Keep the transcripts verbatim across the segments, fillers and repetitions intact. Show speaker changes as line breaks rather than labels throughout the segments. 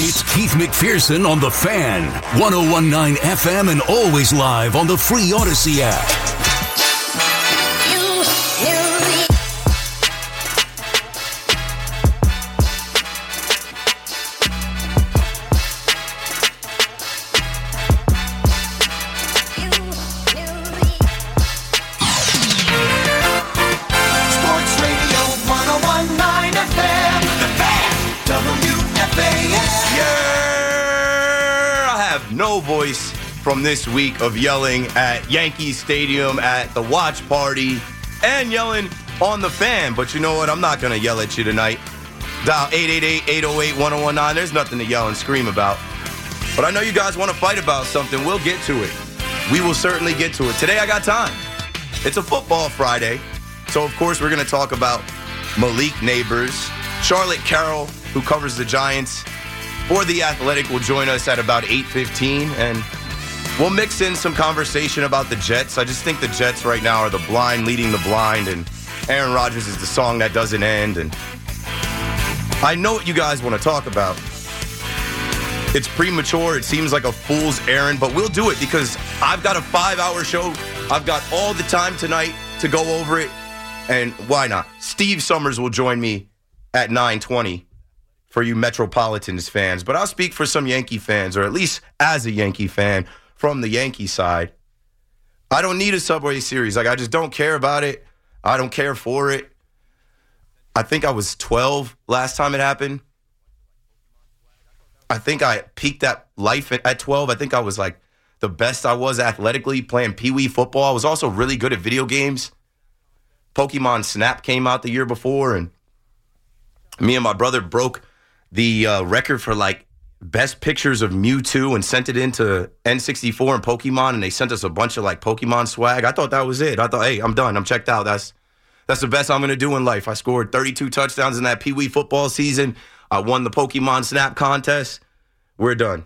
It's Keith McPherson on The Fan, one oh one point nine F M and always live on the free Odyssey app.
No voice from this week of yelling at Yankee Stadium, at the watch party, and yelling on The Fan. But you know what? I'm not going to yell at you tonight. Dial eight eight eight, eight oh eight, one oh one nine. There's nothing to yell and scream about. But I know you guys want to fight about something. We'll get to it. We will certainly get to it. Today I got time. It's a football Friday. So, of course, we're going to talk about Malik Neighbors. Charlotte Carroll, who covers the Giants for The Athletic, will join us at about eight fifteen, and we'll mix in some conversation about the Jets. I just think the Jets right now are the blind leading the blind, and Aaron Rodgers is the song that doesn't end, and I know what you guys want to talk about. It's premature. It seems like a fool's errand, but we'll do it because I've got a five-hour show. I've got all the time tonight to go over it, and why not? Steve Summers will join me at nine twenty. For you Metropolitans fans, but I'll speak for some Yankee fans, or at least as a Yankee fan from the Yankee side. I don't need a Subway Series. Like, I just don't care about it. I don't care for it. I think I was twelve last time it happened. I think I peaked at life at twelve. I think I was like the best I was athletically playing Pee-wee football. I was also really good at video games. Pokemon Snap came out the year before, and me and my brother broke the uh, record for like best pictures of Mewtwo and sent it into N sixty-four and Pokemon, and they sent us a bunch of like Pokemon swag. I thought that was it. I thought, hey, I'm done. I'm checked out. That's that's the best I'm going to do in life. I scored thirty-two touchdowns in that Pee-wee football season. I won the Pokemon Snap contest. We're done.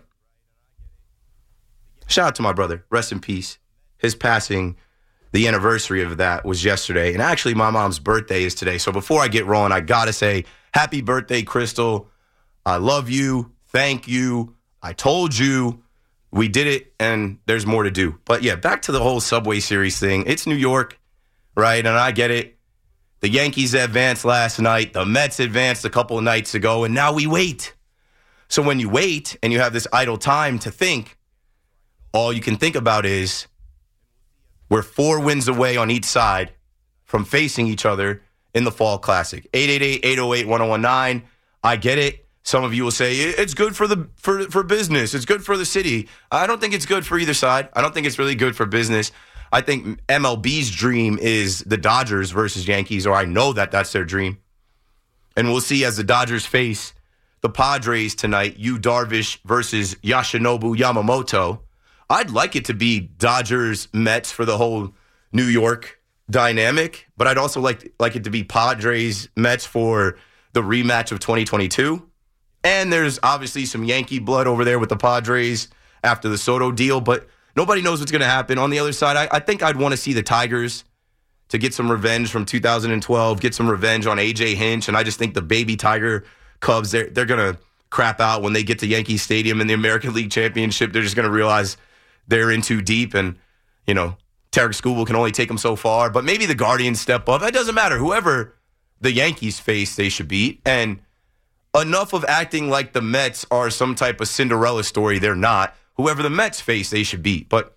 Shout out to my brother. Rest in peace. His passing, the anniversary of that was yesterday. And actually, my mom's birthday is today. So before I get rolling, I got to say, happy birthday, Crystal. I love you. Thank you. I told you. We did it, and there's more to do. But, yeah, back to the whole Subway Series thing. It's New York, right? And I get it. The Yankees advanced last night. The Mets advanced a couple of nights ago, and now we wait. So when you wait and you have this idle time to think, all you can think about is we're four wins away on each side from facing each other in the Fall Classic. eight eight eight, eight oh eight, one oh one nine. I get it. Some of you will say it's good for the for for business. It's good for the city. I don't think it's good for either side. I don't think it's really good for business. I think M L B's dream is the Dodgers versus Yankees, or I know that that's their dream. And we'll see as the Dodgers face the Padres tonight, Yu Darvish versus Yoshinobu Yamamoto. I'd like it to be Dodgers Mets for the whole New York dynamic, but I'd also like like it to be Padres Mets for the rematch of twenty twenty-two. And there's obviously some Yankee blood over there with the Padres after the Soto deal, but nobody knows what's going to happen. On the other side, I, I think I'd want to see the Tigers to get some revenge from two thousand twelve, get some revenge on A J Hinch, and I just think the baby Tiger Cubs, they're, they're going to crap out when they get to Yankee Stadium in the American League Championship. They're just going to realize they're in too deep, and, you know, Tarek Skubal can only take them so far, but maybe the Guardians step up. It doesn't matter. Whoever the Yankees face, they should beat, and enough of acting like the Mets are some type of Cinderella story. They're not. Whoever the Mets face, they should beat. But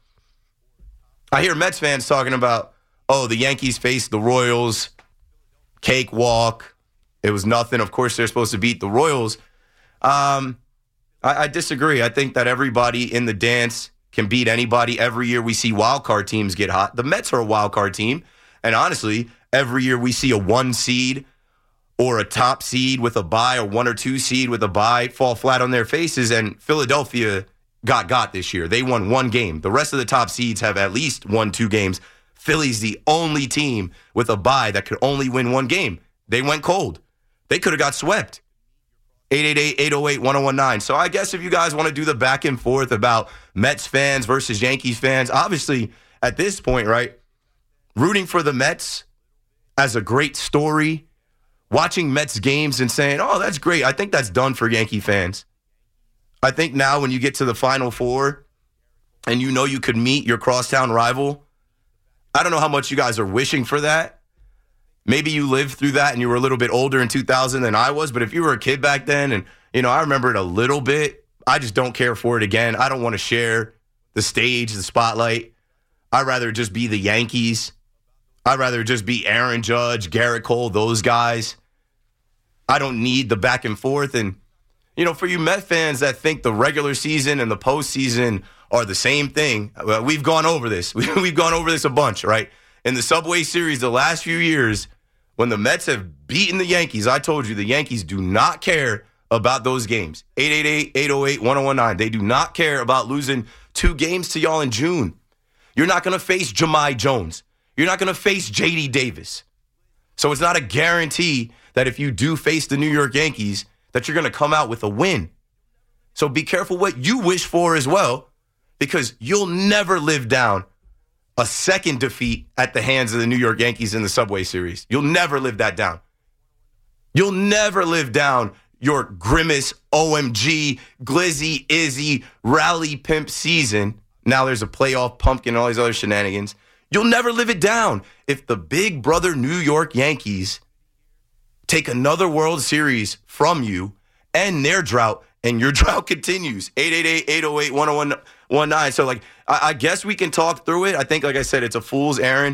I hear Mets fans talking about, oh, the Yankees faced the Royals, cakewalk. It was nothing. Of course, they're supposed to beat the Royals. Um, I, I disagree. I think that everybody in the dance can beat anybody. Every year we see wild card teams get hot. The Mets are a wild card team. And honestly, every year we see a one seed or a top seed with a bye, or one or two seed with a bye fall flat on their faces. And Philadelphia got got this year. They won one game. The rest of the top seeds have at least won two games. Philly's the only team with a bye that could only win one game. They went cold. They could have got swept. eight eight eight, eight oh eight, one oh one nine. So I guess if you guys want to do the back and forth about Mets fans versus Yankees fans, obviously at this point, right, rooting for the Mets as a great story, watching Mets games and saying, oh, that's great. I think that's done for Yankee fans. I think now when you get to the Final Four and you know you could meet your crosstown rival, I don't know how much you guys are wishing for that. Maybe you lived through that and you were a little bit older in two thousand than I was, but if you were a kid back then, and, you know, I remember it a little bit, I just don't care for it again. I don't want to share the stage, the spotlight. I'd rather just be the Yankees. I'd rather just be Aaron Judge, Garrett Cole, those guys. I don't need the back and forth. And, you know, for you Met fans that think the regular season and the postseason are the same thing, well, we've gone over this. We've gone over this a bunch, right? In the Subway Series the last few years, when the Mets have beaten the Yankees, I told you the Yankees do not care about those games. eight eight eight, eight oh eight, one oh one nine. They do not care about losing two games to y'all in June. You're not going to face Jahmai Jones. You're not going to face J D Davis. So it's not a guarantee that if you do face the New York Yankees, that you're going to come out with a win. So be careful what you wish for as well, because you'll never live down a second defeat at the hands of the New York Yankees in the Subway Series. You'll never live that down. You'll never live down your Grimace, O M G, Glizzy, Izzy, Rally Pimp season. Now there's a playoff pumpkin and all these other shenanigans. You'll never live it down if the big brother New York Yankees take another World Series from you and their drought, and your drought continues. eight eight eight, eight oh eight, one oh one nine. So, like, I, I guess we can talk through it. I think, like I said, it's a fool's errand,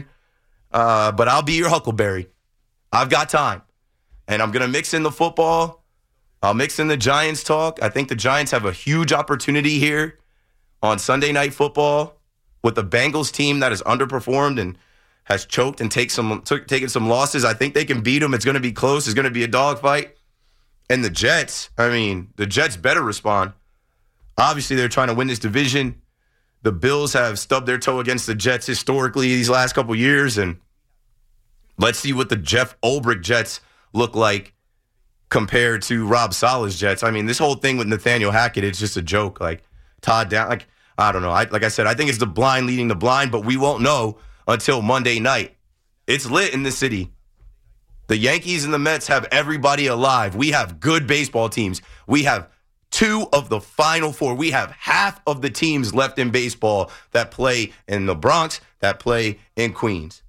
uh, but I'll be your Huckleberry. I've got time, and I'm going to mix in the football. I'll mix in the Giants talk. I think the Giants have a huge opportunity here on Sunday Night Football with the Bengals team that has underperformed and has choked and take some, took, taken some losses. I think they can beat them. It's going to be close. It's going to be a dogfight. And the Jets, I mean, the Jets better respond. Obviously, they're trying to win this division. The Bills have stubbed their toe against the Jets historically these last couple years. And let's see what the Jeff Ulbrich Jets look like compared to Rob Saleh's Jets. I mean, this whole thing with Nathaniel Hackett, it's just a joke. Like, Todd Down, like, I don't know. I, like I said, I think it's the blind leading the blind, but we won't know until Monday night. It's lit in the city. The Yankees and the Mets have everybody alive. We have good baseball teams. We have two of the Final Four. We have half of the teams left in baseball that play in the Bronx, that play in Queens.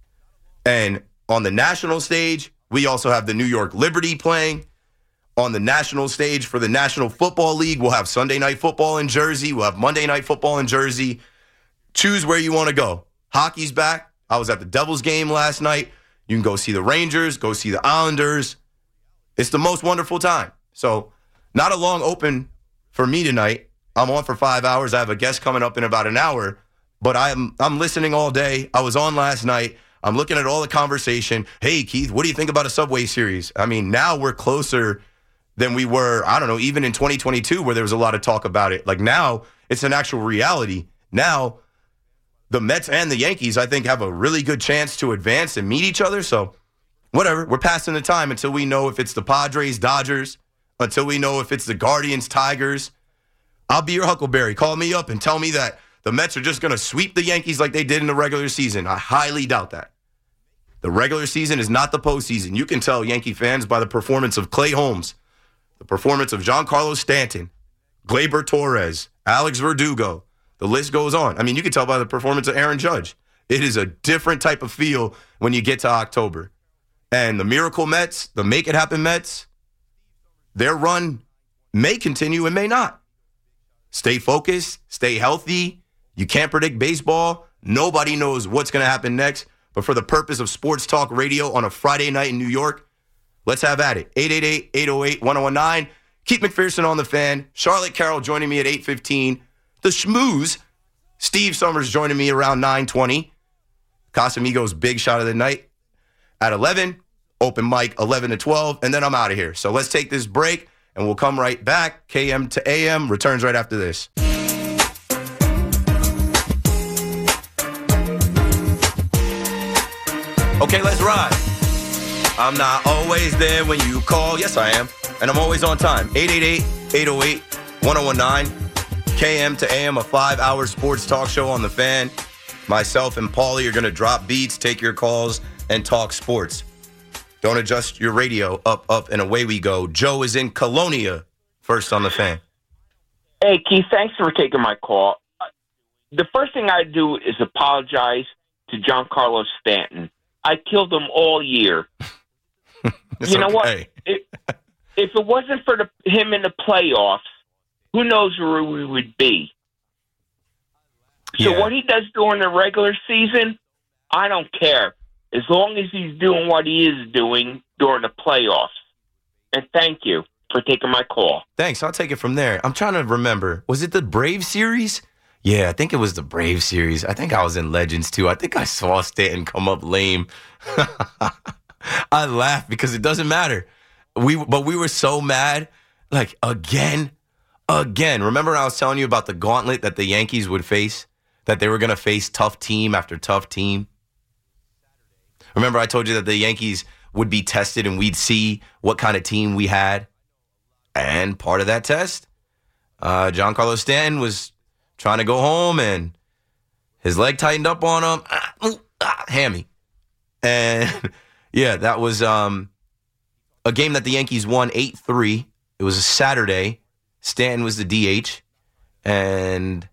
And on the national stage, we also have the New York Liberty playing. On the national stage for the National Football League, we'll have Sunday Night Football in Jersey. We'll have Monday Night Football in Jersey. Choose where you want to go. Hockey's back. I was at the Devils game last night. You can go see the Rangers, go see the Islanders. It's the most wonderful time. So not a long open for me tonight. I'm on for five hours. I have a guest coming up in about an hour, but I'm I'm listening all day. I was on last night. I'm looking at all the conversation. Hey, Keith, what do you think about a Subway Series? I mean, now we're closer than we were, I don't know, even in twenty twenty-two where there was a lot of talk about it. Like now, it's an actual reality. Now, the Mets and the Yankees, I think, have a really good chance to advance and meet each other. So, whatever. We're passing the time until we know if it's the Padres, Dodgers, until we know if it's the Guardians, Tigers. I'll be your Huckleberry. Call me up and tell me that the Mets are just going to sweep the Yankees like they did in the regular season. I highly doubt that. The regular season is not the postseason. You can tell Yankee fans by the performance of Clay Holmes, the performance of Giancarlo Stanton, Gleyber Torres, Alex Verdugo. The list goes on. I mean, you can tell by the performance of Aaron Judge. It is a different type of feel when you get to October. And the Miracle Mets, the Make It Happen Mets, their run may continue and may not. Stay focused, stay healthy. You can't predict baseball. Nobody knows what's going to happen next. But for the purpose of sports talk radio on a Friday night in New York, let's have at it. eight eight eight, eight oh eight, one oh one nine. Keith McPherson on the Fan. Charlotte Carroll joining me at eight fifteen. The Schmooze, Steve Summers joining me around nine twenty. Casamigos big shot of the night at eleven. Open mic eleven to twelve. And then I'm out of here. So let's take this break and we'll come right back. K M to A M returns right after this. Okay, let's ride. I'm not always there when you call. Yes, I am. And I'm always on time. eight eight eight, eight oh eight, one oh one nine. K M to A M, a five-hour sports talk show on the Fan. Myself and Paulie are going to drop beats, take your calls, and talk sports. Don't adjust your radio. Up, up, and away we go. Joe is in Colonia, first on the Fan.
Hey, Keith, thanks for taking my call. The first thing I do is apologize to Giancarlo Stanton. I killed him all year. You know
okay.
what? If, if it wasn't for the, him in the playoffs, who knows where we would be? So
Yeah.
what he does during the regular season, I don't care. As long as he's doing what he is doing during the playoffs. And thank you for taking my call.
Thanks. I'll take it from there. I'm trying to remember. Was it the Brave series? Yeah, I think it was the Brave series. I think I was in Legends, too. I think I saw Stanton come up lame. I laughed because it doesn't matter. We, But we were so mad. Like, again, again. Remember I was telling you about the gauntlet that the Yankees would face? That they were going to face tough team after tough team? Remember I told you that the Yankees would be tested and we'd see what kind of team we had? And part of that test, uh, Giancarlo Stanton was trying to go home and his leg tightened up on him. Ah, ooh, ah, hammy. And yeah, that was um, a game that the Yankees won eight three. It was a Saturday. Stanton was the D H. And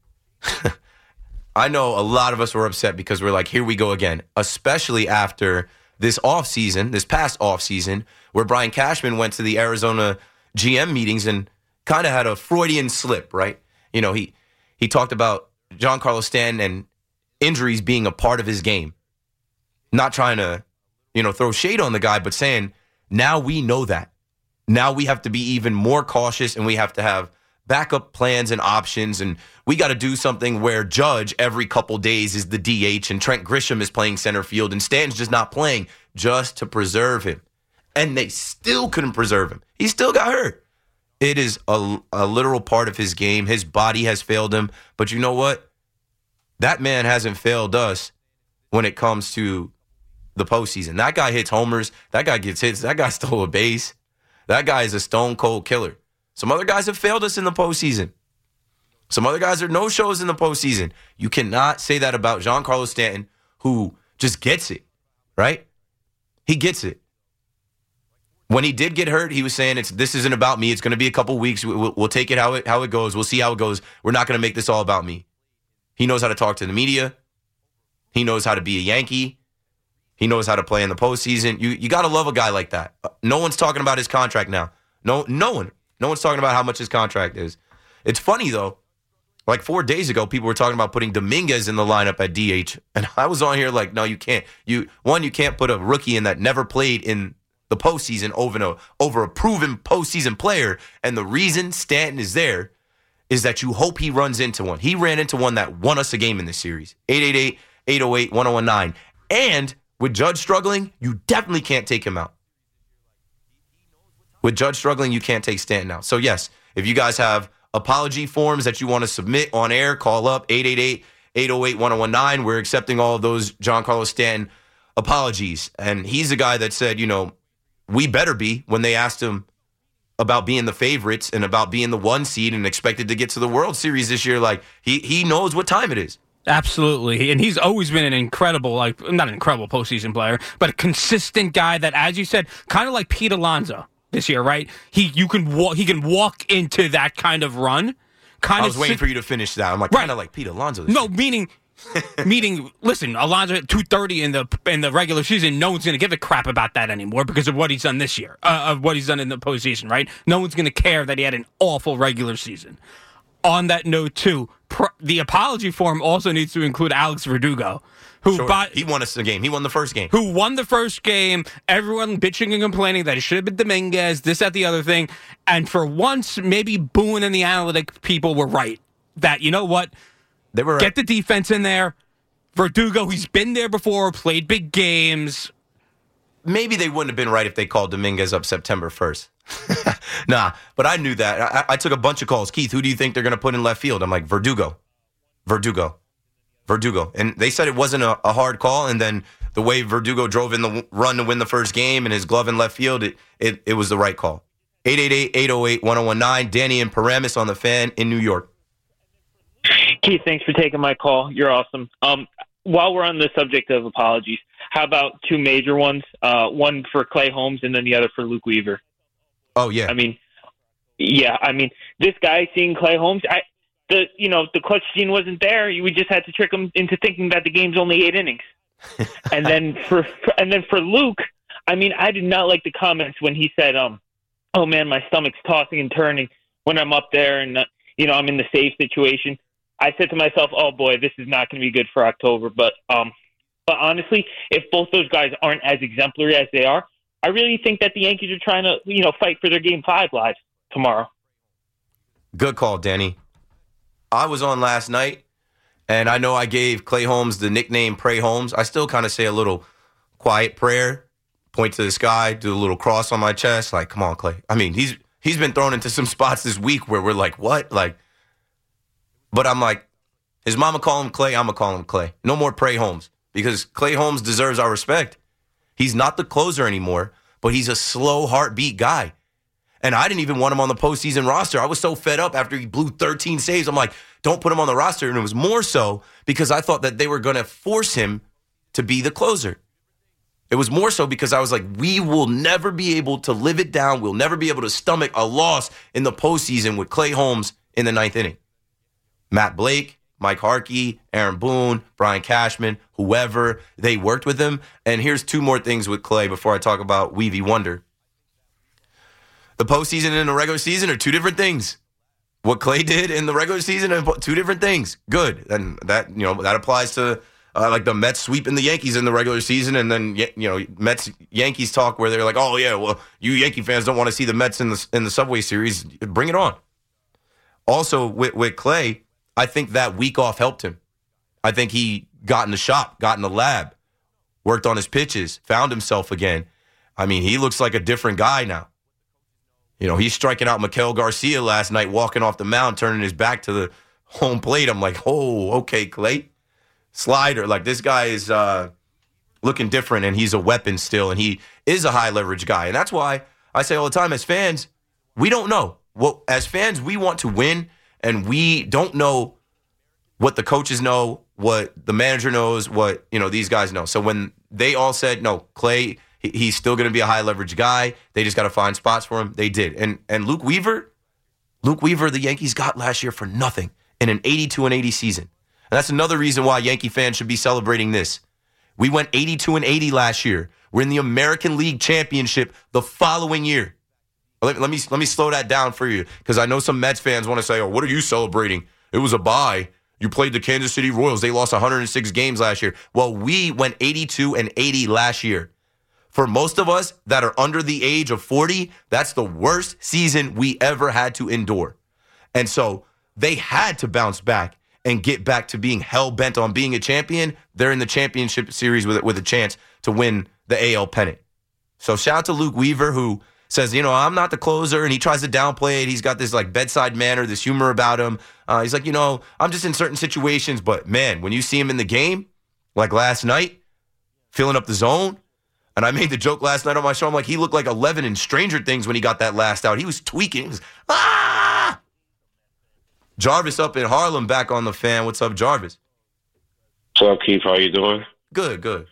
I know a lot of us were upset because we're like, here we go again, especially after this offseason, this past offseason, where Brian Cashman went to the Arizona G M meetings and kind of had a Freudian slip, right? You know, he he talked about Giancarlo Stanton and injuries being a part of his game. Not trying to, you know, throw shade on the guy, but saying, now we know that. Now we have to be even more cautious and we have to have backup plans and options. And we got to do something where Judge every couple days is the D H and Trent Grisham is playing center field and Stanton's just not playing just to preserve him. And they still couldn't preserve him. He still got hurt. It is a, a literal part of his game. His body has failed him. But you know what? That man hasn't failed us when it comes to the postseason. That guy hits homers. That guy gets hits. That guy stole a base. That guy is a stone cold killer. Some other guys have failed us in the postseason. Some other guys are no-shows in the postseason. You cannot say that about Giancarlo Stanton, who just gets it, right? He gets it. When he did get hurt, he was saying, "It's this isn't about me. It's going to be a couple weeks. We'll, we'll take it how it how it goes. We'll see how it goes. We're not going to make this all about me." He knows how to talk to the media. He knows how to be a Yankee. He knows how to play in the postseason. You you got to love a guy like that. No one's talking about his contract now. No no one. No one's talking about how much his contract is. It's funny, though. Like four days ago, people were talking about putting Dominguez in the lineup at D H. And I was on here like, no, you can't. You One, you can't put a rookie in that never played in the postseason over a, over a proven postseason player. And the reason Stanton is there is that you hope he runs into one. He ran into one that won us a game in this series. eight eight eight, eight oh eight, one oh one nine. And with Judge struggling, you definitely can't take him out. With Judge struggling, you can't take Stanton out. So, yes, if you guys have apology forms that you want to submit on air, call up eight eight eight, eight oh eight, one oh one nine. We're accepting all of those Giancarlo Stanton apologies. And he's the guy that said, you know, we better be when they asked him about being the favorites and about being the one seed and expected to get to the World Series this year. Like, he he knows what time it is.
Absolutely. And he's always been an incredible, like, not an incredible postseason player, but a consistent guy that, as you said, kind of like Pete Alonso this year, right? He you can walk he can walk into that kind of run. Kind
I was
of
waiting
sit,
for you to finish that. I'm like,
right.
kind of like Pete Alonso. This
no,
year.
meaning meaning listen, Alonso at two thirty in the in the regular season, no one's going to give a crap about that anymore because of what he's done this year, uh, of what he's done in the postseason, right? No one's going to care that he had an awful regular season. On that note, too, pr- the apology form also needs to include Alex Verdugo, who
Sure.
bought,
he won us the game. He won the first game.
who won the first game. Everyone bitching and complaining that it should have been Dominguez, this, that, the other thing. And for once, maybe Boone and the analytic people were right. That, you know what?
They were
Get the defense in there. Verdugo, he's been there before, played big games.
Maybe they wouldn't have been right if they called Dominguez up September first. Nah, but I knew that. I, I took a bunch of calls. Keith, who do you think they're going to put in left field? I'm like, Verdugo. Verdugo. Verdugo. And they said it wasn't a, a hard call, and then the way Verdugo drove in the run to win the first game and his glove in left field, it it, it was the right call. eight eight eight, eight oh eight, one oh one nine. Danny and Paramus on the Fan in New York.
Keith, thanks for taking my call. You're awesome. Um, while we're on the subject of apologies, how about two major ones? Uh, one for Clay Holmes and then the other for Luke Weaver.
Oh, yeah.
I mean, yeah, I mean, this guy seeing Clay Holmes, I, the you know the clutch gene wasn't there. We just had to trick him into thinking that the game's only eight innings. and then for, for and then for Luke, I mean, I did not like the comments when he said, "Um, oh man, my stomach's tossing and turning when I'm up there, and uh, you know I'm in the save situation." I said to myself, "Oh boy, this is not going to be good for October." But um, but honestly, if both those guys aren't as exemplary as they are, I really think that the Yankees are trying to you know fight for their Game Five lives tomorrow.
Good call, Danny. I was on last night, and I know I gave Clay Holmes the nickname Pray Holmes. I still kind of say a little quiet prayer, point to the sky, do a little cross on my chest, like, come on, Clay. I mean, he's he's been thrown into some spots this week where we're like, what? Like, but I'm like, his mama call him Clay, I'm going to call him Clay. No more Pray Holmes, because Clay Holmes deserves our respect. He's not the closer anymore, but he's a slow heartbeat guy. And I didn't even want him on the postseason roster. I was so fed up after he blew thirteen saves. I'm like, don't put him on the roster. And it was more so because I thought that they were going to force him to be the closer. It was more so because I was like, we will never be able to live it down. We'll never be able to stomach a loss in the postseason with Clay Holmes in the ninth inning. Matt Blake, Mike Harkey, Aaron Boone, Brian Cashman, whoever, they worked with him. And here's two more things with Clay before I talk about Weavy Wonder. The postseason and the regular season are two different things. What Clay did in the regular season are two different things. Good. And that, you know, that applies to uh, like the Mets sweeping the Yankees in the regular season, and then, you know, Mets Yankees talk where they're like, oh yeah, well, you Yankee fans don't want to see the Mets in the in the Subway Series. Bring it on. Also with, with Clay, I think that week off helped him. I think he got in the shop, got in the lab, worked on his pitches, found himself again. I mean, he looks like a different guy now. You know, he's striking out Miguel Garcia last night, walking off the mound, turning his back to the home plate. I'm like, oh, okay, Clay. Slider. Like, this guy is uh, looking different, and he's a weapon still, and he is a high-leverage guy. And that's why I say all the time, as fans, we don't know. Well, as fans, we want to win, and we don't know what the coaches know, what the manager knows, what, you know, these guys know. So when they all said, no, Clay, he's still going to be a high-leverage guy. They just got to find spots for him. They did. And and Luke Weaver, Luke Weaver, the Yankees got last year for nothing in an eighty-two and eighty season. And that's another reason why Yankee fans should be celebrating this. We went eighty-two and eighty last year. We're in the American League Championship the following year. Let, let me let me slow that down for you, because I know some Mets fans want to say, oh, what are you celebrating? It was a bye. You played the Kansas City Royals. They lost one hundred six games last year. Well, we went eighty-two and eighty last year. For most of us that are under the age of forty, that's the worst season we ever had to endure. And so they had to bounce back and get back to being hell-bent on being a champion. They're in the championship series with, with a chance to win the A L pennant. So shout out to Luke Weaver, who says, you know, I'm not the closer, and he tries to downplay it. He's got this, like, bedside manner, this humor about him. Uh, he's like, you know, I'm just in certain situations. But, man, when you see him in the game, like last night, filling up the zone, and I made the joke last night on my show, I'm like, he looked like eleven in Stranger Things when he got that last out. He was tweaking. He was, ah! Jarvis up in Harlem, back on the Fan. What's up, Jarvis?
What's up, Keith? How you doing?
Good, good.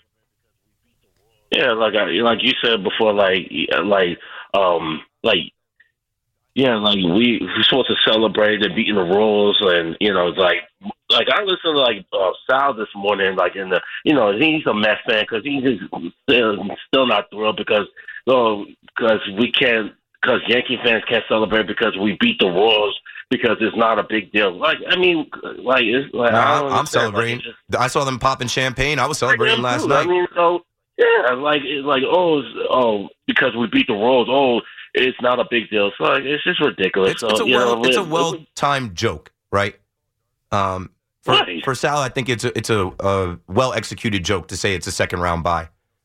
Yeah, like I, like you said before, like like um like yeah, like we we're supposed to celebrate and beating the Royals, and you know, like like I listened to like uh, Sal this morning, like in the you know he's a Mets fan because he's just still still not thrilled because oh because we can't because Yankee fans can't celebrate because we beat the Royals. Because it's not a big deal. Like I mean, like it's like
no,
I
I'm celebrating. Like, just, I saw them popping champagne. I was celebrating last
too.
night.
I mean, so yeah, like it's like oh, it's, oh, because we beat the Royals. Oh, it's not a big deal. So like, it's just ridiculous.
It's,
so,
it's a
you
well,
know,
it's a
live,
well-timed joke, right? Um, for
right.
for Sal, I think it's a it's a, a well-executed joke to say it's a second round bye.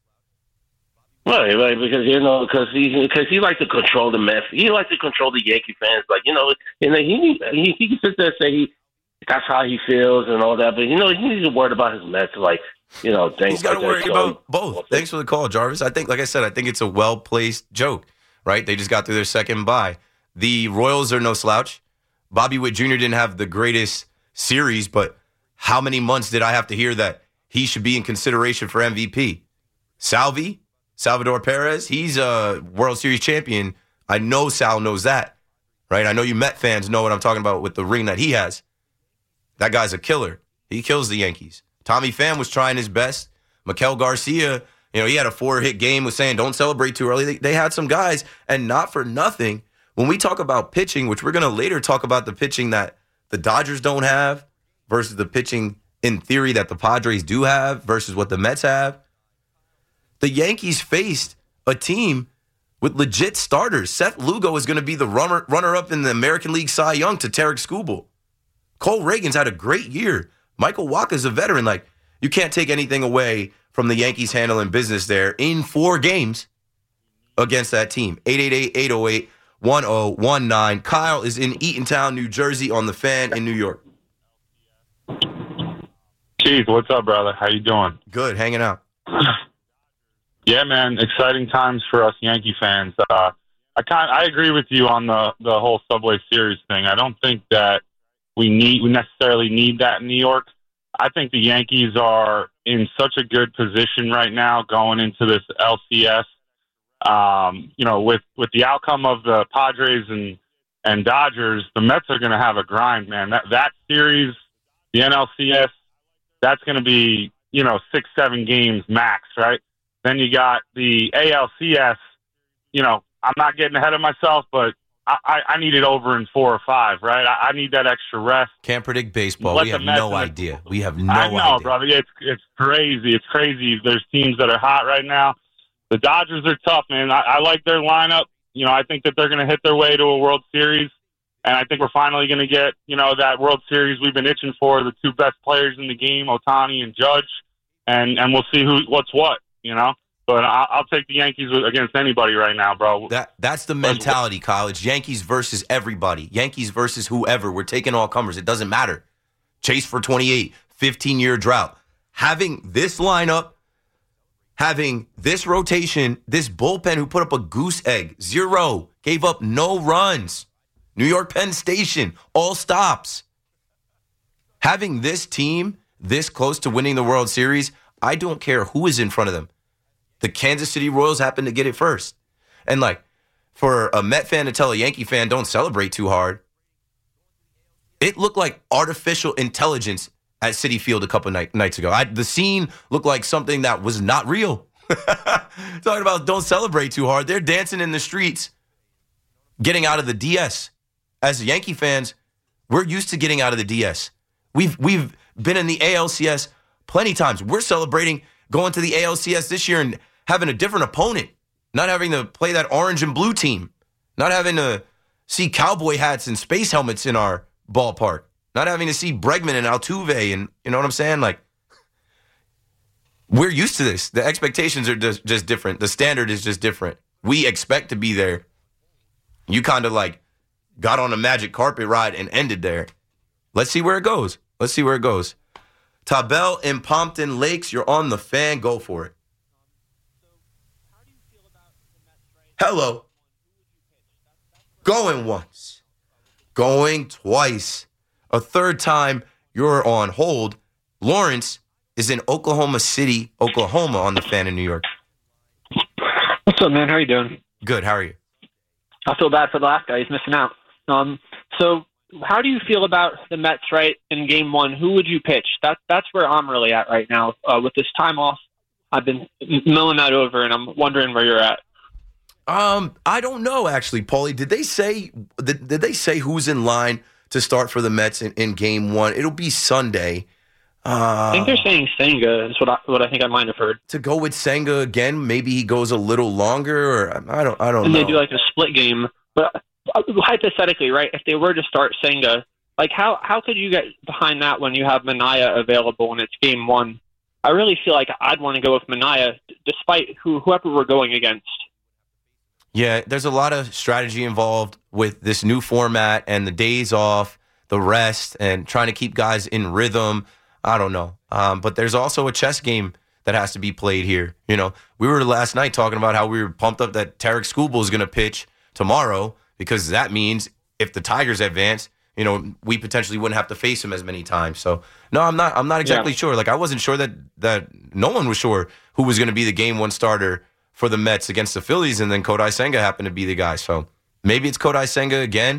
Right, right, because you know, because he because he likes to control the Mets. He likes to control the Yankee fans. Like you know, you know, he he he can sit there and say he that's how he feels and all that, but you know, he needs to worry about his Mets. Like you know, things
he's got to
like
worry
that.
about
So,
both. Thanks for the call, Jarvis. I think, like I said, I think it's a well placed joke. Right? They just got through their second bye. The Royals are no slouch. Bobby Witt Junior didn't have the greatest series, but how many months did I have to hear that he should be in consideration for M V P? Salvi? Salvador Perez, he's a World Series champion. I know Sal knows that. right? I know you Met fans know what I'm talking about with the ring that he has. That guy's a killer. He kills the Yankees. Tommy Pham was trying his best. Maikel Garcia, you know, he had a four-hit game, was saying don't celebrate too early. They, they had some guys, and not for nothing. When we talk about pitching, which we're going to later talk about the pitching that the Dodgers don't have versus the pitching in theory that the Padres do have versus what the Mets have, the Yankees faced a team with legit starters. Seth Lugo is going to be the runner, runner-up in the American League Cy Young to Tarek Skubal. Cole Reagan's had a great year. Michael Wacha's a veteran. Like, you can't take anything away from the Yankees handling business there in four games against that team. eight eight eight, eight oh eight, one oh one nine. Kyle is in Eatontown, New Jersey on the Fan in New York.
Keith, what's up, brother? How you doing?
Good, hanging out.
Yeah, man, exciting times for us Yankee fans. Uh, I kind I agree with you on the the whole Subway Series thing. I don't think that we need we necessarily need that in New York. I think the Yankees are in such a good position right now going into this L C S. Um, you know, with with the outcome of the Padres and and Dodgers, the Mets are going to have a grind, man. That that series, the N L C S, that's going to be, you know, six seven games max, right? Then you got the A L C S. You know, I'm not getting ahead of myself, but I, I, I need it over in four or five, right? I, I need that extra rest.
Can't predict baseball.
Let
we
the
have
Mets
no
and the-
idea. We have no
I know,
idea.
brother. It's it's crazy. It's crazy. There's teams that are hot right now. The Dodgers are tough, man. I, I like their lineup. You know, I think that they're going to hit their way to a World Series, and I think we're finally going to get, you know, that World Series we've been itching for. The two best players in the game, Ohtani and Judge, and and we'll see who what's what. You know. But I'll, I'll take the Yankees against anybody right now, bro.
That That's the mentality, college. Yankees versus everybody. Yankees versus whoever. We're taking all comers. It doesn't matter. Chase for twenty-eight, fifteen-year drought. Having this lineup, having this rotation, this bullpen who put up a goose egg, zero, gave up no runs. New York Penn Station, all stops. Having this team this close to winning the World Series, I don't care who is in front of them. The Kansas City Royals happen to get it first. And, like, for a Met fan to tell a Yankee fan don't celebrate too hard, it looked like artificial intelligence at Citi Field a couple night, nights ago. I, the scene looked like something that was not real. Talking about don't celebrate too hard. They're dancing in the streets, getting out of the D S. As Yankee fans, we're used to getting out of the D S. We've, we've been in the A L C S plenty times. We're celebrating going to the A L C S this year and having a different opponent, not having to play that orange and blue team, not having to see cowboy hats and space helmets in our ballpark, not having to see Bregman and Altuve, and you know what I'm saying? Like, we're used to this. The expectations are just, just different. The standard is just different. We expect to be there. You kind of like got on a magic carpet ride and ended there. Let's see where it goes. Let's see where it goes. Tabell in Pompton Lakes, you're on the Fan. Go for it. Hello. Going once. Going twice. A third time, you're on hold. Lawrence is in Oklahoma City, Oklahoma on the Fan in New York.
What's up, man? How you doing?
Good. How are you?
I feel bad for the last guy. He's missing out. Um, so how do you feel about the Mets, right, in game one? Who would you pitch? That, that's where I'm really at right now. Uh, with this time off, I've been milling that over, and I'm wondering where you're at.
Um, I don't know, actually, Paulie. Did they say did, did they say who's in line to start for the Mets in, in game one? It'll be Sunday. Uh,
I think they're saying Senga is what I, what I think I might have heard.
To go with Senga again, maybe he goes a little longer, or I don't I don't
and
know.
And they do like a split game. But hypothetically, right, if they were to start Senga, like how, how could you get behind that when you have Minaya available and it's game one? I really feel like I'd want to go with Minaya despite who, whoever we're going against.
Yeah, there's a lot of strategy involved with this new format and the days off, the rest, and trying to keep guys in rhythm. I don't know. Um, but there's also a chess game that has to be played here. You know, we were last night talking about how we were pumped up that Tarek Skubal is going to pitch tomorrow because that means if the Tigers advance, you know, we potentially wouldn't have to face him as many times. So, no, I'm not I'm not exactly yeah. sure. Like, I wasn't sure that, that no one was sure who was going to be the game one starter for the Mets against the Phillies, and then Kodai Senga happened to be the guy. So maybe it's Kodai Senga again.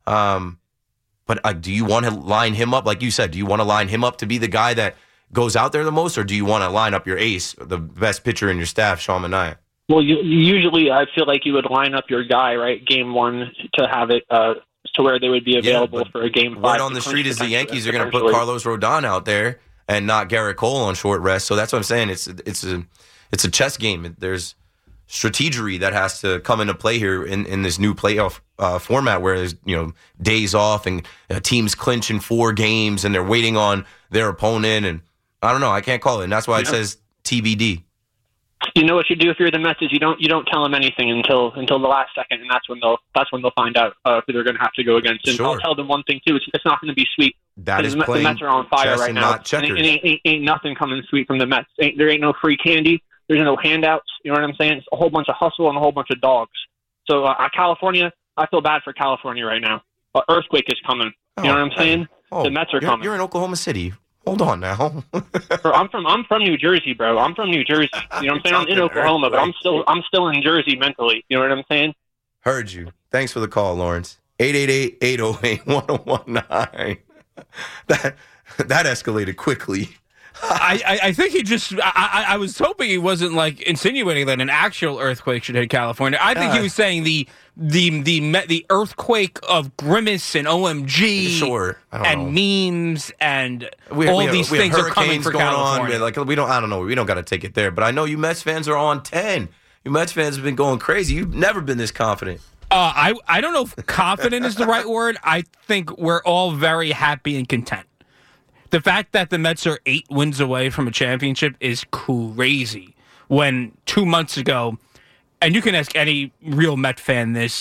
Um, but uh, do you want to line him up? Like you said, do you want to line him up to be the guy that goes out there the most, or do you want to line up your ace, the best pitcher in your staff, Sean Manaea?
Well, you, usually I feel like you would line up your guy, right, game one to have it uh, to where they would be available
yeah,
for a game five.
Word on the street is the Yankees are going to put Carlos Rodon out there and not Garrett Cole on short rest. So that's what I'm saying. It's it's a it's a chess game. There's strategery that has to come into play here in, in this new playoff uh, format where there's, you know, days off and uh, teams clinch in four games and they're waiting on their opponent. And I don't know. I can't call it. And that's why it yeah. says T B D.
You know what you do if you're the Mets is you don't you don't tell them anything until until the last second, and that's when they'll that's when they'll find out uh, who they're going to have to go against. And
sure.
I'll tell them one thing too: it's, it's not going to be sweet.
That is
the,
playing
the Mets are on fire right now.
And ain't,
ain't, ain't, ain't nothing coming sweet from the Mets. Ain't, there ain't no free candy. There's no handouts. You know what I'm saying? It's a whole bunch of hustle and a whole bunch of dogs. So uh, California, I feel bad for California right now. Uh, earthquake is coming. You know
oh,
what I'm saying?
Oh,
the Mets are
you're,
coming.
You're in Oklahoma City. Hold on now.
bro, I'm from I'm from New Jersey, bro. I'm from New Jersey. You know what I'm saying? I'm in Oklahoma, but I'm still I'm still in Jersey mentally. You know what I'm saying?
Heard you. Thanks for the call, Lawrence. eight eight eight, eight oh eight, one oh one nine. That that escalated quickly.
I, I, I think he just I, I, I was hoping he wasn't like insinuating that an actual earthquake should hit California. I think uh, he was saying the the the the earthquake of Grimace and O M G
sure, I don't
and
know.
memes and
we,
all
we have,
these
we
things
have
are coming for
going
California.
On. Like we don't I don't know. We don't got to take it there. But I know you Mets fans are on ten. You Mets fans have been going crazy. You've never been this confident.
Uh, I I don't know if confident is the right word. I think we're all very happy and content. The fact that the Mets are eight wins away from a championship is crazy. When two months ago, and you can ask any real Met fan this,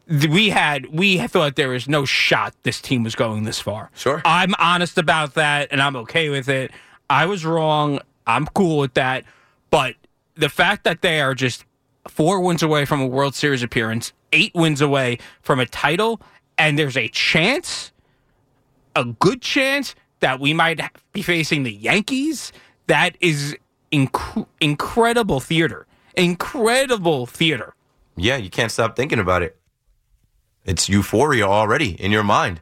we had we thought there was no shot this team was going this far.
Sure.
I'm honest about that, and I'm okay with it. I was wrong. I'm cool with that. But the fact that they are just four wins away from a World Series appearance, eight wins away from a title, and there's a chance, a good chance, that we might be facing the Yankees, that is inc- incredible theater. Incredible theater.
Yeah, you can't stop thinking about it. It's euphoria already in your mind.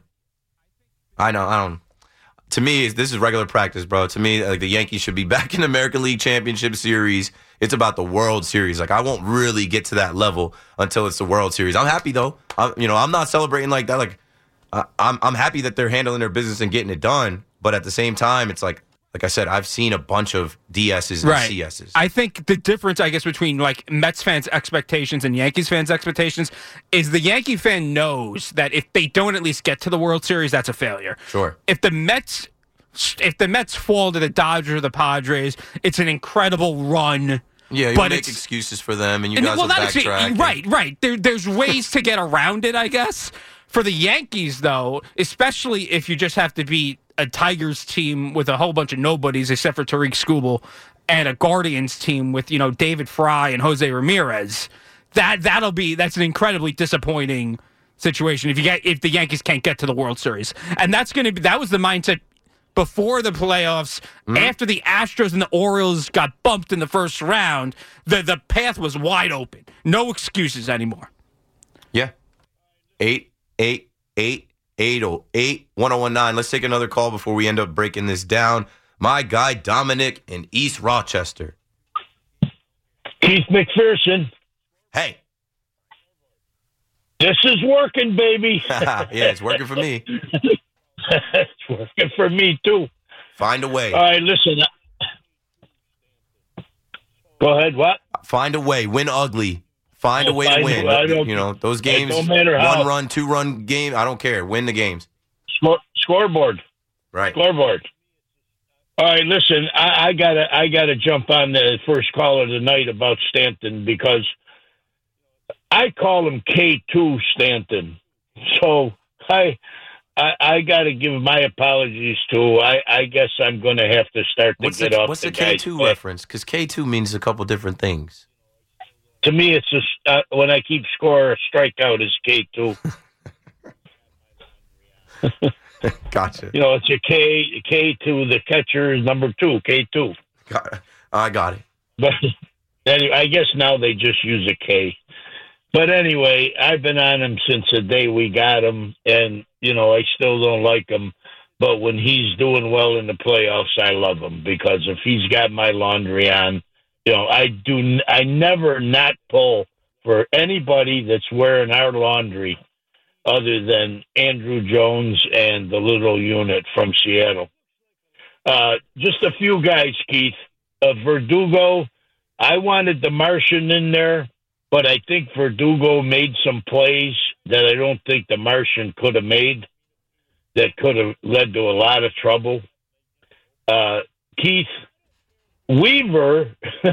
I know, I don't. To me, this is regular practice, bro. To me, like the Yankees should be back in the American League Championship Series. It's about the World Series. Like I won't really get to that level until it's the World Series. I'm happy though. I'm, you know, I'm not celebrating like that. Like uh, I'm, I'm happy that they're handling their business and getting it done. But at the same time, it's like, like I said, I've seen a bunch of D S's and
right.
C S's.
I think the difference, I guess, between like Mets fans' expectations and Yankees fans' expectations is the Yankee fan knows that if they don't at least get to the World Series, that's a failure.
Sure.
If the Mets, if the Mets fall to the Dodgers or the Padres, it's an incredible run.
Yeah, you
but
make excuses for them, and you guys
well,
will backtrack.
And, right, right. There, there's ways to get around it, I guess. For the Yankees, though, especially if you just have to beat a Tigers team with a whole bunch of nobodies except for Tariq Skubal and a Guardians team with, you know, David Fry and Jose Ramirez, that that'll be that's an incredibly disappointing situation if you get if the Yankees can't get to the World Series. And that's going to be that was the mindset before the playoffs. Mm-hmm. After the Astros and the Orioles got bumped in the first round, the the path was wide open. No excuses anymore.
Yeah. Eight eight eight eight oh eight one oh one nine. Let's take another call before we end up breaking this down. My guy Dominic in East Rochester.
Keith McPherson.
Hey.
This is working, baby.
Yeah, it's working for me.
It's working for me, too.
Find a way.
All right, listen. Go ahead, what?
Find a way. Win ugly. Find
oh,
a way
find
to win.
I don't,
you know, those games,
no matter how.
one run, two run game, I don't care. Win the games.
Score, scoreboard.
Right.
Scoreboard. All right, listen, I, I gotta I gotta jump on the first call of the night about Stanton because I call him K two Stanton. So I I, I gotta give my apologies to I, I guess I'm gonna have to start to
what's
get
the,
off
What's
the,
the K two
guys.
reference? Because K two means a couple different things.
To me, it's just uh, when I keep score, a strikeout is K two.
Gotcha.
You know, it's a K K two. The catcher is number two, K two.
Got it. I got it.
But anyway, I guess now they just use a K. But anyway, I've been on him since the day we got him, and, you know, I still don't like him. But when he's doing well in the playoffs, I love him, because if he's got my laundry on, you know, I do. I never not pull for anybody that's wearing our laundry other than Andrew Jones and the little unit from Seattle. Uh, just a few guys, Keith. Uh, Verdugo, I wanted the Martian in there, but I think Verdugo made some plays that I don't think the Martian could have made, that could have led to a lot of trouble. Uh, Keith, Weaver,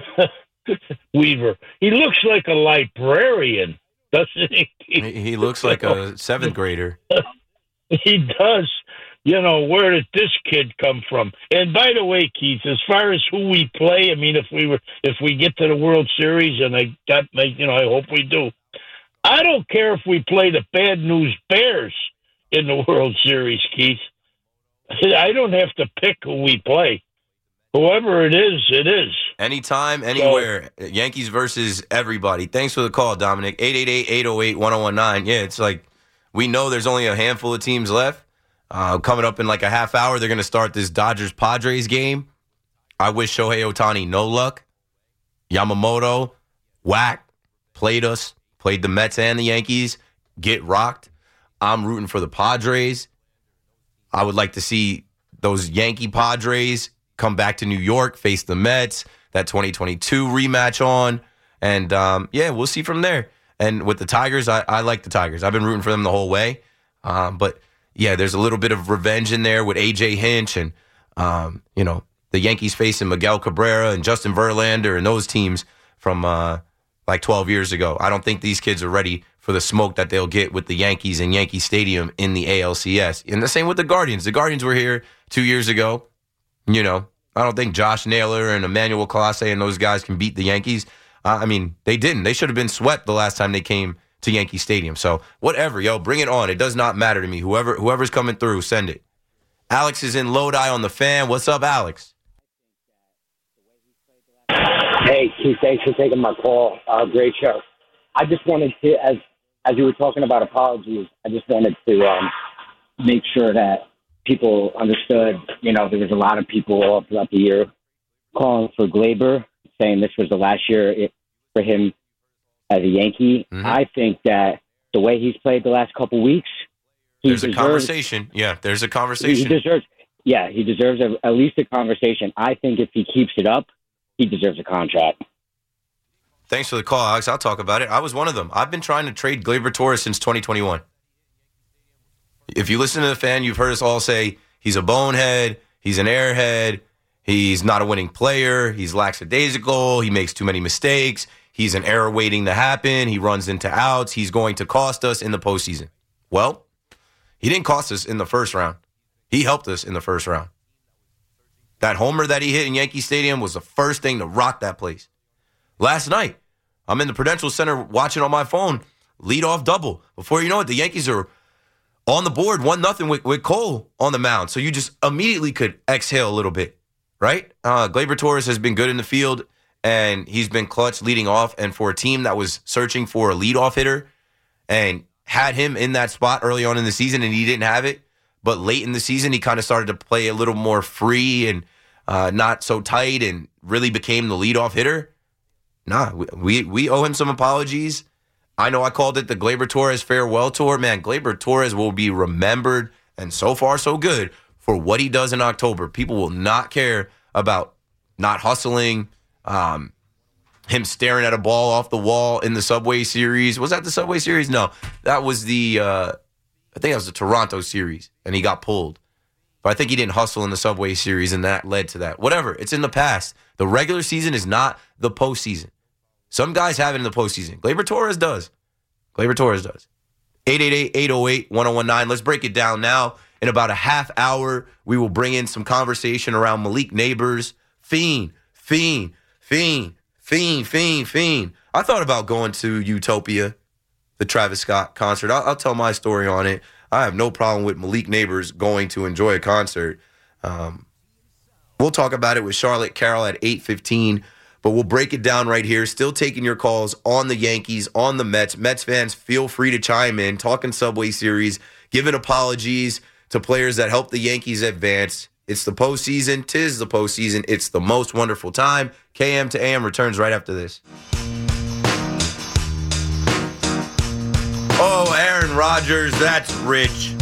Weaver, he looks like a librarian, doesn't he?
He looks like a seventh grader.
He does. You know, where did this kid come from? And by the way, Keith, as far as who we play, I mean, if we were, if we get to the World Series, and I got, my, you know, I hope we do. I don't care if we play the Bad News Bears in the World Series, Keith. I don't have to pick who we play. Whoever it is, it is.
Anytime, anywhere. So, Yankees versus everybody. Thanks for the call, Dominic. eight eight eight, eight oh eight, one oh one nine. Yeah, it's like we know there's only a handful of teams left. Uh, coming up in like a half hour, they're going to start this Dodgers-Padres game. I wish Shohei Ohtani no luck. Yamamoto, whack, played us, played the Mets and the Yankees, get rocked. I'm rooting for the Padres. I would like to see those Yankee Padres come back to New York, face the Mets, that twenty twenty-two rematch on. And, um, yeah, we'll see from there. And with the Tigers, I, I like the Tigers. I've been rooting for them the whole way. Um, but, yeah, there's a little bit of revenge in there with A J Hinch and, um, you know, the Yankees facing Miguel Cabrera and Justin Verlander and those teams from uh, like twelve years ago. I don't think these kids are ready for the smoke that they'll get with the Yankees in Yankee Stadium in the A L C S. And the same with the Guardians. The Guardians were here two years ago. You know, I don't think Josh Naylor and Emmanuel Clase and those guys can beat the Yankees. Uh, I mean, they didn't. They should have been swept the last time they came to Yankee Stadium. So whatever, yo, bring it on. It does not matter to me. Whoever, whoever's coming through, send it. Alex is in Lodi on the Fan. What's up, Alex?
Hey, Keith, thanks for taking my call. Uh, great show. I just wanted to, as as you were talking about apologies, I just wanted to um, make sure that people understood, you know, there was a lot of people all throughout the year calling for Gleyber, saying this was the last year it, for him as a Yankee. Mm-hmm. I think that the way he's played the last couple weeks, he
there's
deserves,
a conversation. Yeah, there's a conversation.
He deserves, yeah, he deserves a, at least a conversation. I think if he keeps it up, he deserves a contract.
Thanks for the call, Alex. I'll talk about it. I was one of them. I've been trying to trade Gleyber Torres since twenty twenty-one. If you listen to the Fan, you've heard us all say he's a bonehead, he's an airhead, he's not a winning player, he's lackadaisical, he makes too many mistakes, he's an error waiting to happen, he runs into outs, he's going to cost us in the postseason. Well, he didn't cost us in the first round. He helped us in the first round. That homer that he hit in Yankee Stadium was the first thing to rock that place. Last night, I'm in the Prudential Center watching on my phone, leadoff double. Before you know it, the Yankees are on the board, one nothing with, with Cole on the mound. So you just immediately could exhale a little bit, right? Uh, Gleyber Torres has been good in the field, and he's been clutch leading off. And for a team that was searching for a leadoff hitter and had him in that spot early on in the season, and he didn't have it, but late in the season, he kind of started to play a little more free and uh, not so tight and really became the leadoff hitter. Nah, we, we owe him some apologies. I know I called it the Gleyber Torres farewell tour. Man, Gleyber Torres will be remembered, and so far so good, for what he does in October. People will not care about not hustling, um, him staring at a ball off the wall in the Subway Series. Was that the Subway Series? No, that was the, uh, I think that was the Toronto Series, and he got pulled. But I think he didn't hustle in the Subway Series, and that led to that. Whatever, it's in the past. The regular season is not the postseason. Some guys have it in the postseason. Gleyber Torres does. Gleyber Torres does. eight eight eight, eight oh eight, one oh one nine. Let's break it down now. In about a half hour, we will bring in some conversation around Malik Neighbors. Fiend, fiend, fiend, fiend, fiend, fiend. I thought about going to Utopia, the Travis Scott concert. I'll, I'll tell my story on it. I have no problem with Malik Neighbors going to enjoy a concert. Um, we'll talk about it with Charlotte Carroll at eight fifteen. But we'll break it down right here. Still taking your calls on the Yankees, on the Mets. Mets fans, feel free to chime in, talking Subway Series, giving apologies to players that helped the Yankees advance. It's the postseason. 'Tis the postseason. It's the most wonderful time. K M to A M returns right after this. Oh, Aaron Rodgers, that's rich.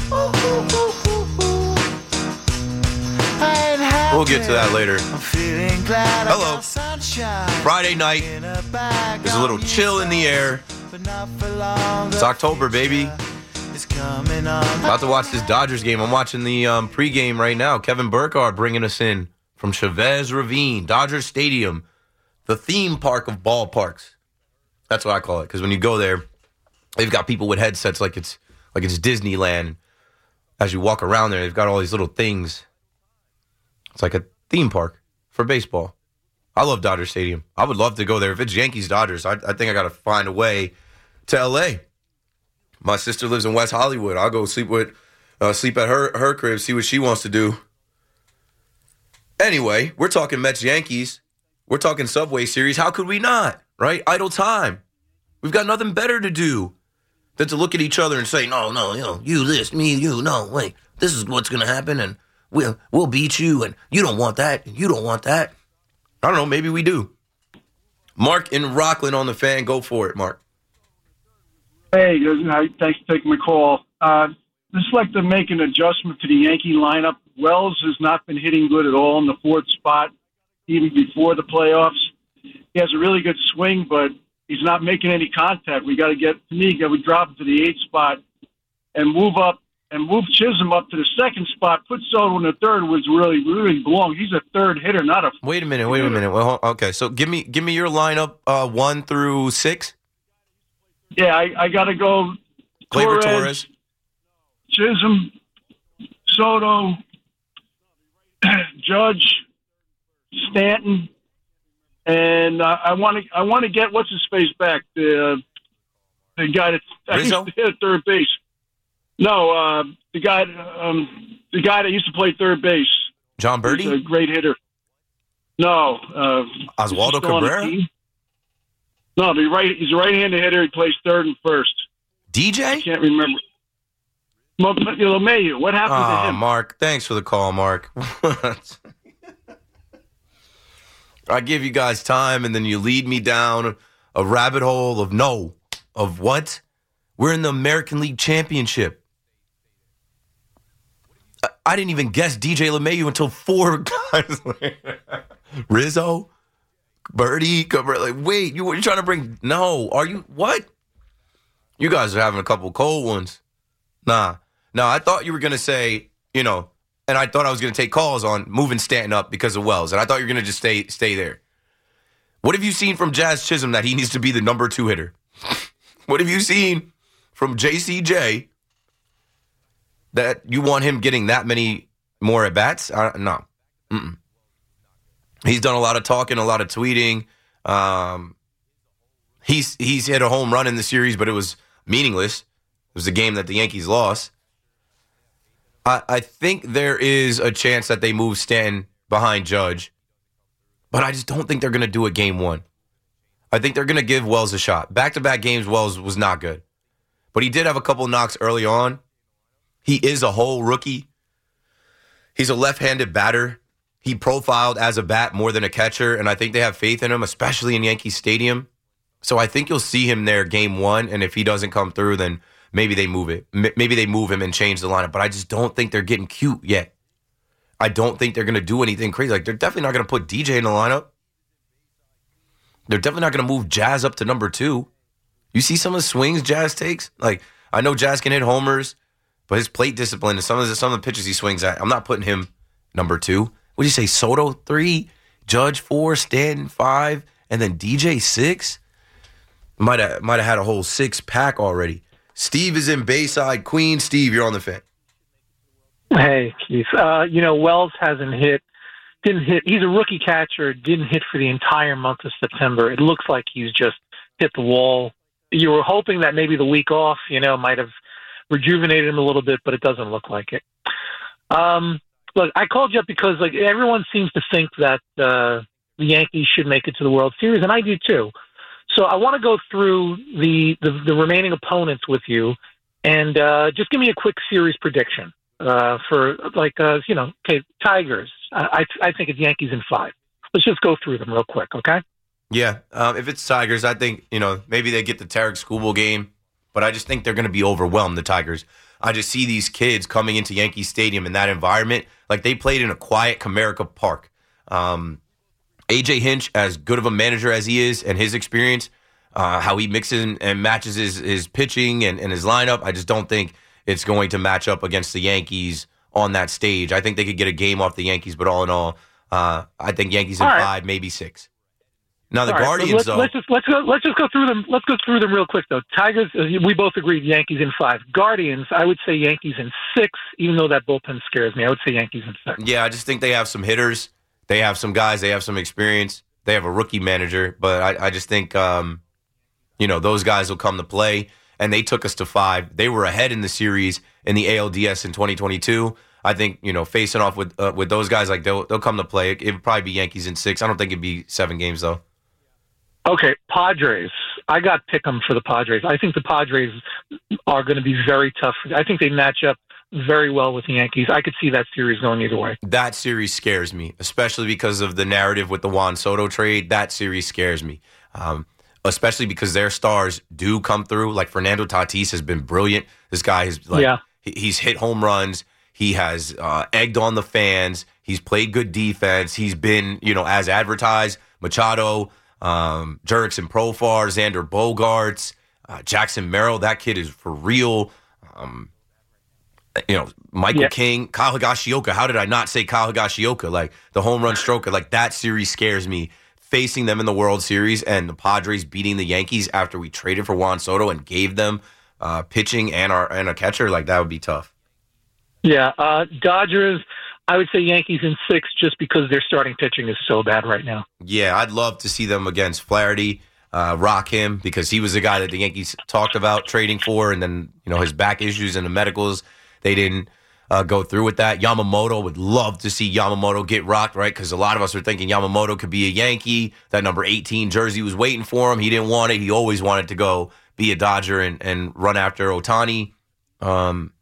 We'll get to that later. Hello. Friday night. There's a little chill in the air. It's October, baby. About to watch this Dodgers game. I'm watching the um, pregame right now. Kevin Burkhardt bringing us in from Chavez Ravine, Dodger Stadium, the theme park of ballparks. That's what I call it, because when you go there, they've got people with headsets like it's like it's Disneyland. As you walk around there, they've got all these little things. It's like a theme park for baseball. I love Dodger Stadium. I would love to go there. If it's Yankees-Dodgers, I, I think I got to find a way to L A. My sister lives in West Hollywood. I'll go sleep with, uh, sleep at her her crib, see what she wants to do. Anyway, we're talking Mets-Yankees. We're talking Subway Series. How could we not, right? Idle time. We've got nothing better to do than to look at each other and say, no, no, you know, you this, me, you, no, wait, this is what's going to happen, and We'll, we'll beat you, and you don't want that, and you don't want that. I don't know, maybe we do. Mark in Rockland on the Fan. Go for it, Mark.
Hey, thanks for taking my call. Uh, just like to make an adjustment to the Yankee lineup. Wells has not been hitting good at all in the fourth spot, even before the playoffs. He has a really good swing, but he's not making any contact. We got to get, to me, we drop him to the eighth spot and move up. And move Chisholm up to the second spot. Put Soto in the third, was really, really belong. He's a third hitter, not a.
Wait a minute. Wait a minute. Well, okay, so give me, give me your lineup, uh, one through six.
Yeah, I, I got to go.
Gleyber
Torres,
Torres,
Chisholm, Soto, Judge, Stanton, and uh, I want to, I want to get what's his face back, the uh, the guy that's
Rizzo?
at third base. No, uh, the guy, um, the guy that used to play third base.
John Birdie?
He's a great hitter. No, uh,
Oswaldo Cabrera.
No, the right. He's a right-handed hitter. He plays third and first.
D J?
I can't remember. LeMahieu. What happened
oh,
to him?
Mark, thanks for the call, Mark. I give you guys time, and then you lead me down a rabbit hole of no, of what? We're in the American League Championship. I didn't even guess D J LeMahieu until four guys later. Rizzo, Birdie, like, wait, you, you're trying to bring, no, are you, what? You guys are having a couple cold ones. Nah, no, I thought you were going to say, you know, and I thought I was going to take calls on moving Stanton up because of Wells, and I thought you were going to just stay stay there. What have you seen from Jazz Chisholm that he needs to be the number two hitter? What have you seen from J C J that you want him getting that many more at-bats? Uh, no. Mm-mm. He's done a lot of talking, a lot of tweeting. Um, he's he's hit a home run in the series, but it was meaningless. It was a game that the Yankees lost. I, I think there is a chance that they move Stanton behind Judge, but I just don't think they're going to do it game one. I think they're going to give Wells a shot. Back-to-back games, Wells was not good. But he did have a couple knocks early on. He is a whole rookie. He's a left-handed batter. He profiled as a bat more than a catcher, and I think they have faith in him, especially in Yankee Stadium. So I think you'll see him there game one, and if he doesn't come through, then maybe they move it. M- maybe they move him and change the lineup. But I just don't think they're getting cute yet. I don't think they're going to do anything crazy. Like, they're definitely not going to put D J in the lineup. They're definitely not going to move Jazz up to number two. You see some of the swings Jazz takes? Like, I know Jazz can hit homers, but his plate discipline and some of the, some of the pitches he swings at, I'm not putting him number two. What do you say, Soto three, Judge four, Stanton five, and then D J six? Might have might have had a whole six pack already. Steve is in Bayside, Queens. Steve, you're on the fan.
Hey, Keith. Uh, you know, Wells hasn't hit, didn't hit. He's a rookie catcher, didn't hit for the entire month of September. It looks like he's just hit the wall. You were hoping that maybe the week off, you know, might have rejuvenated him a little bit, but it doesn't look like it. Um, look, I called you up because, like, everyone seems to think that uh, the Yankees should make it to the World Series, and I do too. So I want to go through the, the, the remaining opponents with you, and uh, just give me a quick series prediction uh, for, like, uh, you know, okay, Tigers. I, I think it's Yankees in five. Let's just go through them real quick, okay?
Yeah, um, if it's Tigers, I think, you know, maybe they get the Tarek Skubal game, but I just think they're going to be overwhelmed, the Tigers. I just see these kids coming into Yankee Stadium in that environment like they played in a quiet Comerica Park. Um, A J Hinch, as good of a manager as he is and his experience, uh, how he mixes and matches his, his pitching and, and his lineup, I just don't think it's going to match up against the Yankees on that stage. I think they could get a game off the Yankees, but all in all, uh, I think Yankees in
All right.
five, maybe six. Now the
All right,
Guardians,
let's,
though.
let's just let's go let's just go through them. Let's go through them real quick though. Tigers, uh, we both agreed Yankees in five. Guardians, I would say Yankees in six. Even though that bullpen scares me, I would say Yankees in six.
Yeah, I just think they have some hitters. They have some guys. They have some experience. They have a rookie manager, but I, I just think um, you know those guys will come to play. And they took us to five. They were ahead in the series in the A L D S in twenty twenty-two. I think you know facing off with uh, with those guys, like they'll they'll come to play. It would probably be Yankees in six. I don't think it'd be seven games though.
Okay, Padres. I got pick 'em for the Padres. I think the Padres are going to be very tough. I think they match up very well with the Yankees. I could see that series going either way.
That series scares me, especially because of the narrative with the Juan Soto trade. That series scares me, um, especially because their stars do come through. Like Fernando Tatis has been brilliant. This guy has like
Yeah.
he- he's hit home runs. He has uh, egged on the fans. He's played good defense. He's been, you know, as advertised. Machado, um, Jurickson Profar, Xander Bogaerts, uh, Jackson Merrill. That kid is for real. Um, you know, Michael
Yeah.
King, Kyle Higashioka. How did I not say Kyle Higashioka? Like the home run stroker. Like that series scares me. Facing them in the World Series and the Padres beating the Yankees after we traded for Juan Soto and gave them uh, pitching and our and a catcher. Like that would be tough.
Yeah, uh, Dodgers. I would say Yankees in six, just because their starting pitching is so bad right now.
Yeah, I'd love to see them against Flaherty, uh, rock him, because he was the guy that the Yankees talked about trading for, and then you know his back issues and the medicals, they didn't uh, go through with that. Yamamoto, would love to see Yamamoto get rocked, right? Because a lot of us are thinking Yamamoto could be a Yankee. That number eighteen jersey was waiting for him. He didn't want it. He always wanted to go be a Dodger and, and run after Ohtani. Um,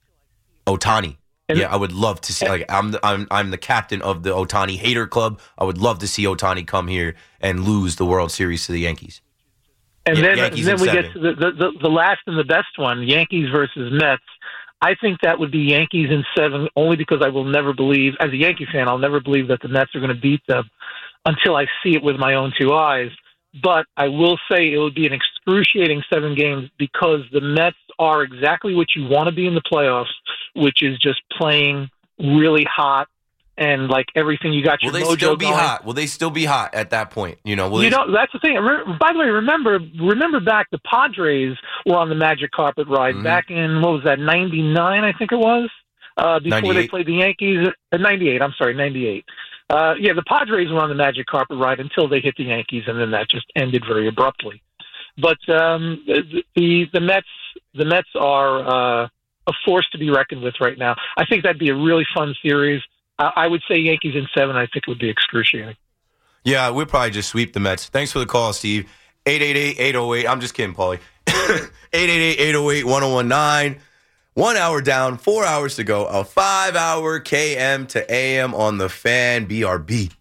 Ohtani. Yeah, I would love to see. Like, I'm the, I'm I'm the captain of the Ohtani hater club. I would love to see Ohtani come here and lose the World Series to the Yankees.
And
Yeah,
then,
Yankees
then
in
we
seven.
get to the, the, the, the last and the best one, Yankees versus Mets. I think that would be Yankees in seven, only because I will never believe, as a Yankee fan, I'll never believe that the Mets are going to beat them until I see it with my own two eyes. But I will say it would be an excruciating seven games because the Mets are exactly what you want to be in the playoffs, which is just playing really hot and like everything. You got
Will
your
they
mojo
still be
going.
hot? Will they still be hot at that point? You know, will
You
they,
know, that's the thing. Re- By the way, remember remember back, the Padres were on the magic carpet ride
Mhm.
back in, what was that, ninety-nine, I think it was, uh, before they
ninety-eight.
played the Yankees. Uh, ninety-eight, I'm sorry, ninety-eight. Uh, yeah, the Padres were on the magic carpet ride until they hit the Yankees, and then that just ended very abruptly. But um, the, the the Mets the Mets are uh, a force to be reckoned with right now. I think that'd be a really fun series. I, I would say Yankees in seven. I think it would be excruciating.
Yeah, we'll probably just sweep the Mets. Thanks for the call, Steve. eight eight eight, eight oh eight. I'm just kidding, Paulie. eight eight eight, eight oh eight, one oh one nine. One hour down, four hours to go. A five-hour K M to A M on the Fan. B R B.